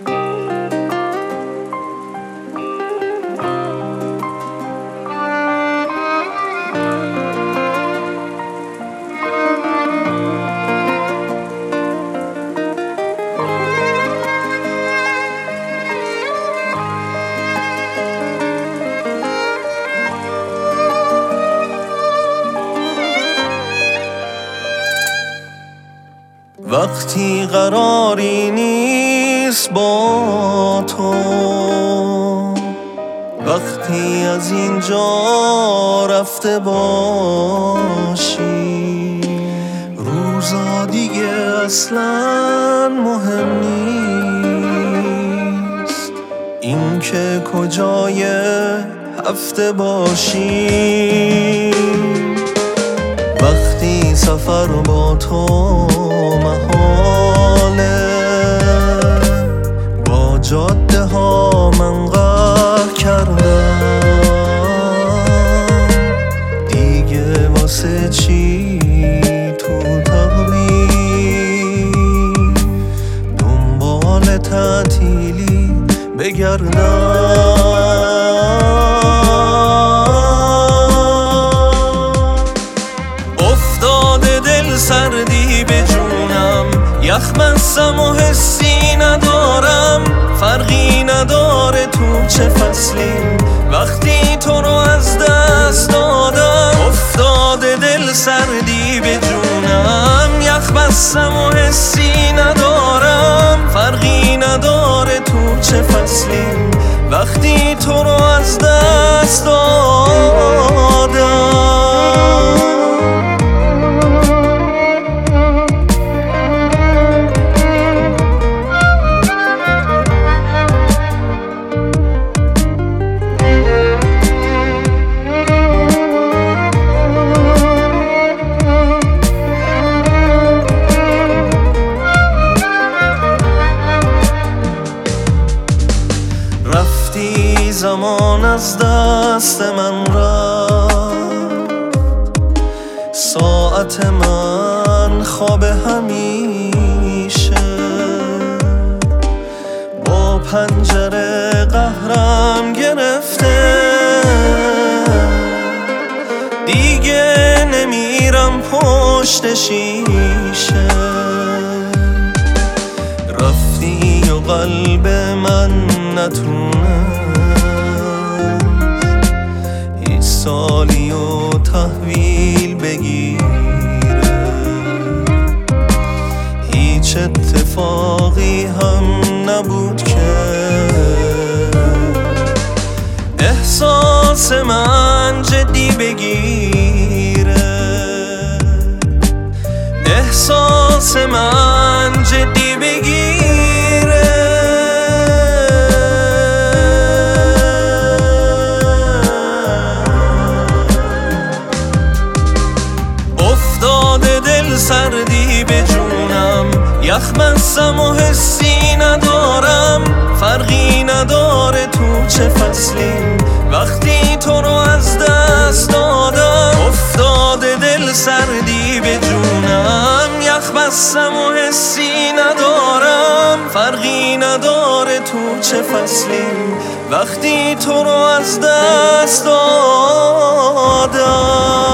وقتی قراری نیست با تو، وقتی از اینجا رفته باشی، روزا دیگه اصلا مهم نیست این که کجای هفته باشی. وقتی سفر با تو محاله، با جاده ها من قهر کردم، دیگه واسه چی تو تقویم دنبال تعطیلی بگردم. سردی به جونم، یخ بستم و حسی ندارم، فرقی نداره تو چه فصلیم وقتی تو رو از دست دادم. افتاده دل سردی به جونم، یخ بستم و حسی ندارم، فرقی نداره تو چه فصلیم وقتی تو رو از دست دادم. رفتی زمان از دست من رفت، ساعت من خواب همیشه، با پنجره قهرم گرفته، دیگه نمیرم پشت شیشه. رفتی و قلب من نتونه هیچ سالی و تحویل بگیره، هیچ اتفاقی هم نبود که احساس من جدی بگیره، احساس من جدی بگیره. سردی به جونم، یخ بستم و حسی ندارم، فرقی نداره تو چه فصلیم وقتی تو رو از دست دادم. افتاده دل سردی به جونم، یخ بستم و حسی ندارم، فرقی نداره تو چه فصلیم وقتی تو رو از دست دادم.